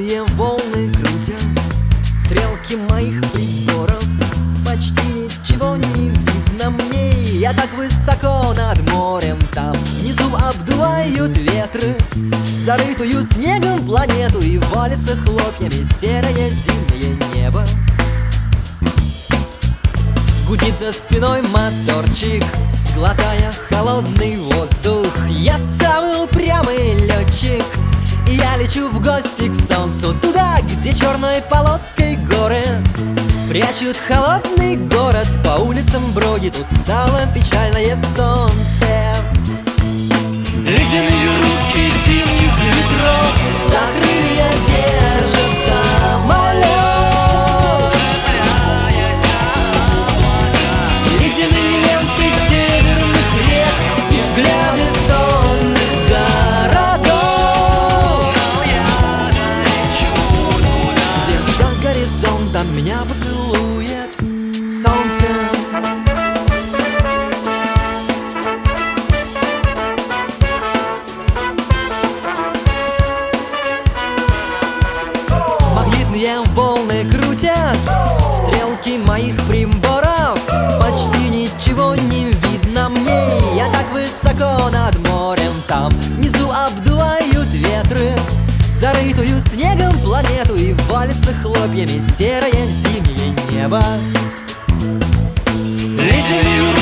Магнитные волны крутят стрелки моих приборов. Почти ничего не видно мне. Я так высоко над морем, там внизу обдувают ветры зарытую снегом планету, и валится хлопьями серое зимнее небо. Гудит за спиной моторчик, глотая холодный воздух. Я самый упрямый летчик, и я лечу в гости к солнцу, туда, где черной полоской горы прячут холодный город. По улицам бродит устало печальное солнце. Ледяные руки зимних ветров за крылья держит самолет. Ледяные ленты северных рек и взгляды сонных городов. Где за горизонтом меня поцелует солнце. Магнитные волны крутят стрелки моих приборов. Почти ничего не видно мне. Я так высоко над морем, там внизу обдувают ветры зарытую снегом планету, и валится хлопьями серое зимнее небо. Ледяные